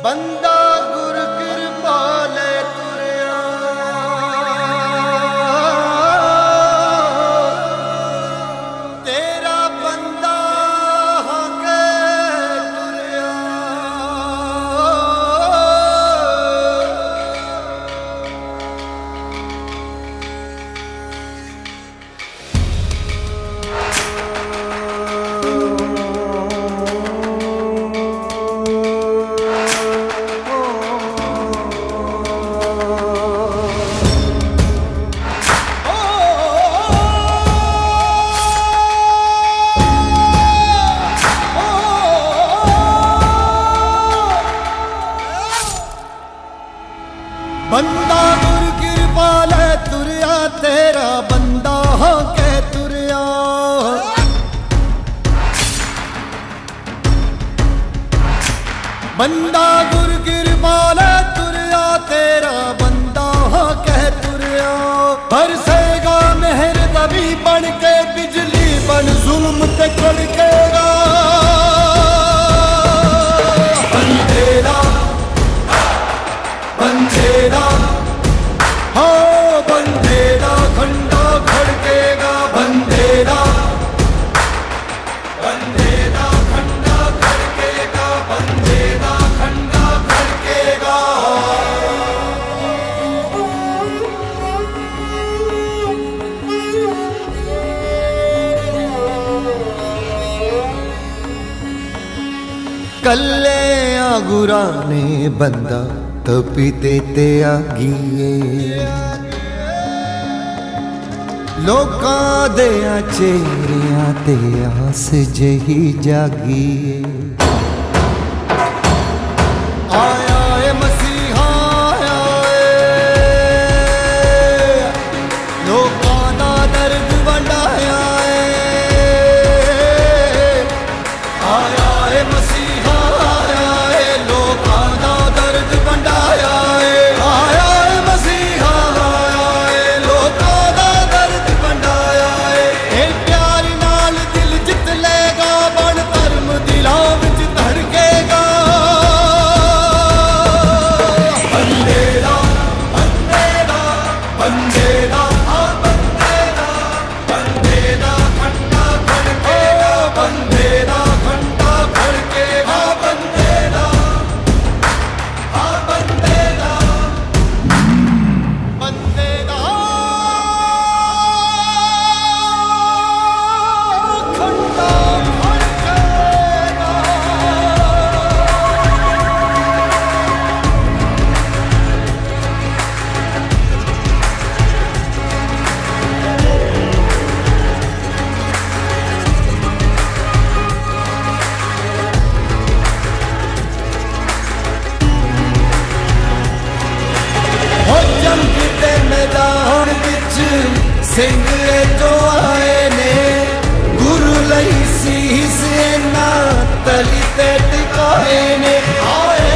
बंदा गुर कृपाले तुरया, तेरा बंदा हके तुरया। बंदा गुर कृपाले तुरया, तेरा बंदा होके तुरया। बंदा गुर कृपाले तुरया, तेरा बंदा होके तुरया। बरसेगा मेहर तभी बन के, बिजली बन जुल्म ते कड़केगा। बंदेरा बंदेरा हो बंदेरा, खंडा खड़केगा। बंदेरा बंदेरा खंडा खड़केगा। बंदेरा खंडा खड़केगा। कल्ले आगुरा ने बंदा तपीते ते आगिए, लोकां दे चेहरियां ते आस जही जागिए। आया ए मसीहा आया ए, लोकां दा दर्द वंडाया ए। आया ए मसीहा आया ए, लोकां दा दर्द वंडाया ए। आया ए मसीहा आया ए, लोकां दा दर्द वंडाया ए। ए प्यार नाल दिल जित लेगा, बन धर्म दिलां विच धड़केगा। बंदेरा बंदेरा बंदेरा बंदेरा, बंदेरा खंडा खड़केगा। बंदेरा खंडा खड़केगा। बंदेरा बंदेरा बंदेरा खंडा खड़केगा। हो जंग दे मैदान विच सिंह जो आए ने, गुरु लई सीस ना तली ते टिकाए ने। आए